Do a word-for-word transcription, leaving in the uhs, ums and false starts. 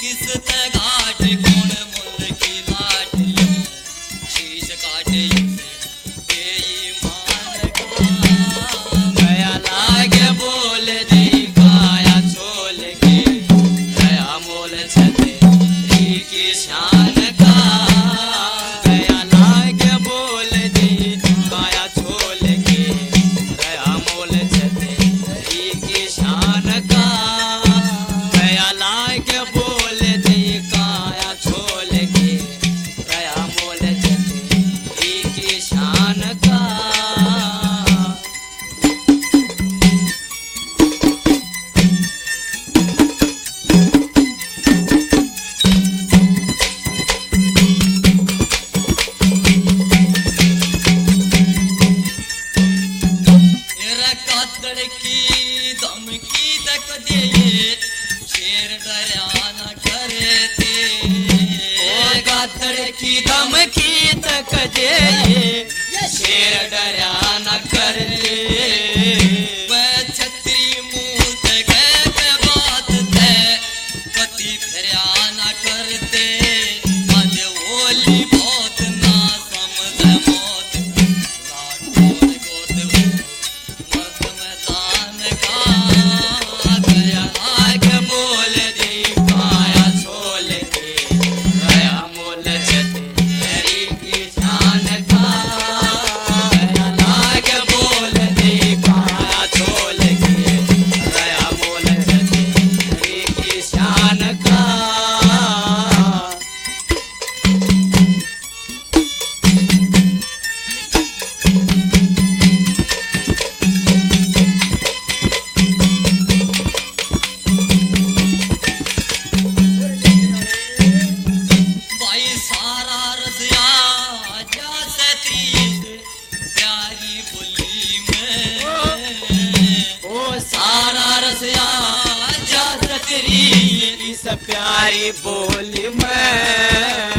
किस्त घाट कौन मुल की लाठी शीश काटे बेईमान का गया लागे बोल दी काया छोल के गया मोल छते की शान का गया लागे बोल दी काया छोल के गया मोल छते की शान का गया लागे बोल दी काया छोल के गया मोल छते की शान का की धमकी तक दे शेर डरा न करते ओ गाथड़ की धमकी तक दे शेर डरा न करते वह छतरी मूत गए पे बात थे कति फिरा न करते मद ओली बहुत ना समझ मौत लाठों गोद प्यारी बोली मैं